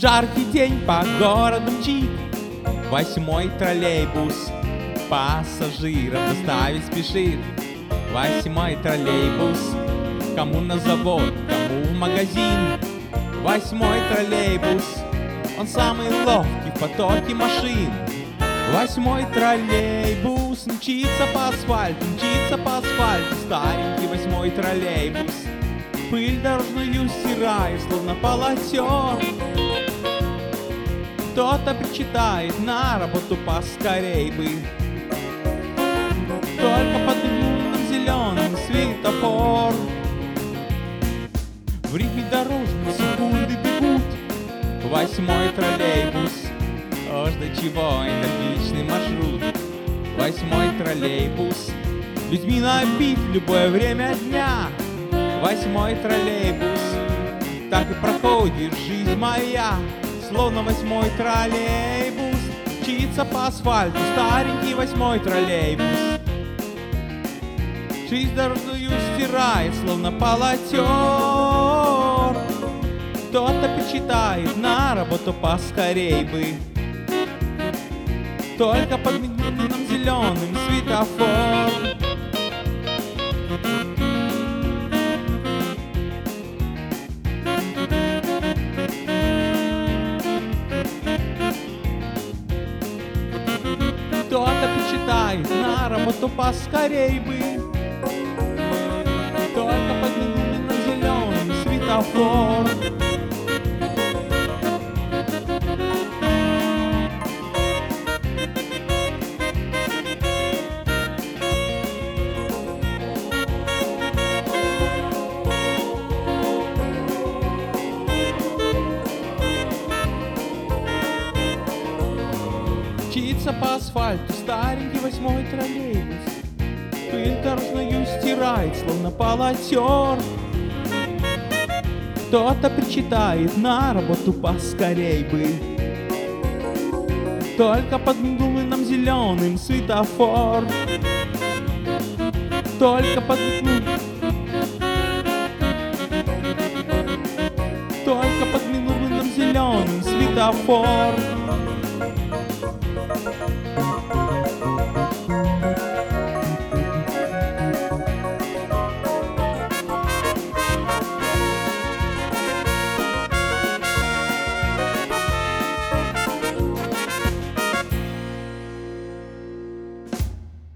Жаркий день по городу мчит 8-й троллейбус, пассажиров доставить спешит. 8-й троллейбус, кому на завод, кому в магазин. 8-й троллейбус, он самый ловкий в потоке машин. 8-й троллейбус мчится по асфальту, старенький 8-й троллейбус. Пыль дорожную стирает, словно полотен. Кто-то причитает на работу поскорей бы. Только подмигнул нам зеленый светофор. В ритме дорожной секунды бегут. 8-й троллейбус, ож до чего энергичный маршрут. 8-й троллейбус, людьми набит в любое время дня. 8-й троллейбус, так и проходит жизнь моя. Словно 8-й троллейбус мчится по асфальту, старенький 8-й троллейбус. Жизнь дорожную стирает, словно полотен. Кто-то причитает на работу поскорей бы. Только подмигнул нам зеленым светофор. Кто-то причитает на работу поскорей бы. Только подмигнул нам зеленый светофор. Мчится по асфальту старенький 8-й троллейбус. Пыль дорожную стирает, словно полотен. Кто-то причитает на работу поскорей бы. Только подмигнул нам зеленым светофор. Только подмигнул. Только подмигнул нам зеленым светофор.